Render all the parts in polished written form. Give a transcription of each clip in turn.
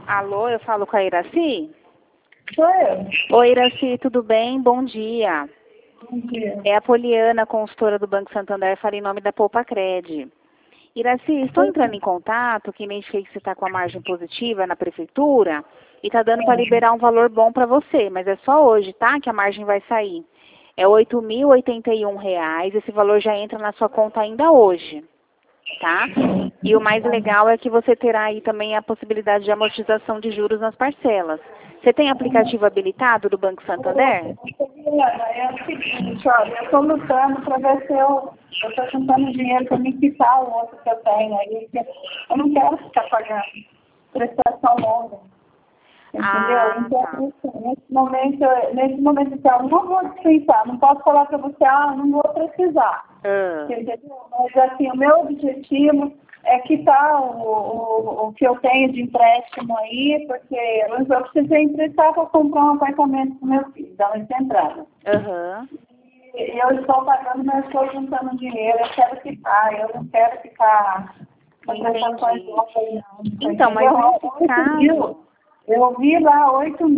Alô, eu falo com a Iraci? Sou eu. Oi, Iraci, tudo bem? Bom dia. Bom dia. É a Poliana, consultora do Banco Santander, fala em nome da Poupa Cred. Iraci, estou entrando em contato, que identifiquei que você está com a margem positiva na prefeitura e está dando para liberar um valor bom para você, mas é só hoje, tá? Que a margem vai sair. É R$ 8.081, esse valor já entra na sua conta ainda hoje, tá? E o mais legal é que você terá aí também a possibilidade de amortização de juros nas parcelas. Você tem aplicativo habilitado do Banco Santander? É o seguinte, olha, eu estou lutando para ver se eu estou juntando dinheiro para me quitar o outro que eu tenho aí, porque eu não quero ficar pagando prestação longa. Entendeu? Ah, Então, tá. nesse momento, então, eu não vou dispensar, não posso falar para você, não vou precisar. Ah, Entendeu? Mas, assim, o meu objetivo é quitar o que eu tenho de empréstimo aí, porque eu precisei emprestar para comprar um apartamento para o meu filho, dar uma entrada. aham. E eu estou pagando, mas estou juntando dinheiro, eu quero quitar, eu não quero ficar com prestações Entendi. longas, não. Então, mas Entendeu? nesse caso... Eu vi lá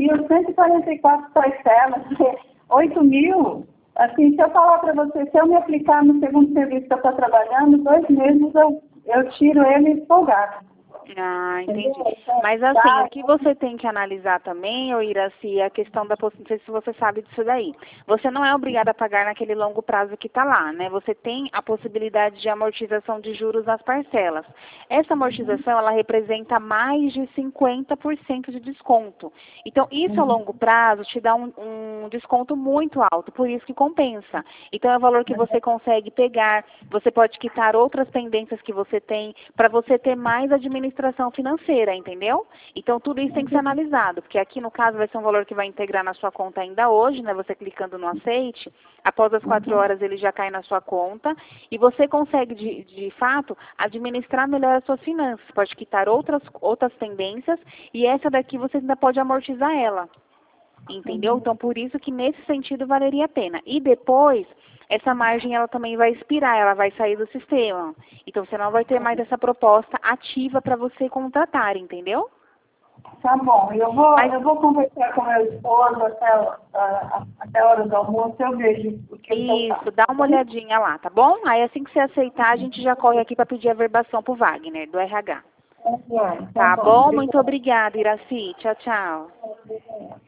8.144 parcelas, 8 mil, assim, se eu falar para você, se eu me aplicar no segundo serviço que eu estou trabalhando, 2 meses eu tiro ele folgado. Ah, entendi. Entendeu? Mas assim, o que você tem que analisar também, ô Iraci, é a questão da não sei se você sabe disso daí. Você não é obrigado a pagar naquele longo prazo que está lá, né? Você tem a possibilidade de amortização de juros nas parcelas. Essa amortização, ela representa mais de 50% de desconto. Então, isso a longo prazo te dá um desconto muito alto, por isso que compensa. Então, é o valor que você consegue pegar, você pode quitar outras pendências que você tem, para você ter mais administração financeira, entendeu? Então, tudo isso tem que ser analisado, porque aqui, no caso, vai ser um valor que vai integrar na sua conta ainda hoje, né? Você clicando no aceite, após as 4 horas ele já cai na sua conta e você consegue, de fato, administrar melhor as suas finanças. Pode quitar outras pendências e essa daqui você ainda pode amortizar ela. Entendeu? Então, por isso que nesse sentido valeria a pena. E depois, essa margem ela também vai expirar, ela vai sair do sistema. Então, você não vai ter mais essa proposta ativa para você contratar, entendeu? Tá bom, eu vou conversar com meu esposo até a hora do almoço, eu vejo o que eu faço. Isso, dá uma olhadinha lá, tá bom? Aí assim que você aceitar, a gente já corre aqui para pedir a verbação pro Wagner, do RH. Tá Tá bom, bom? Muito obrigada, Iraci. Tchau, tchau. obrigada.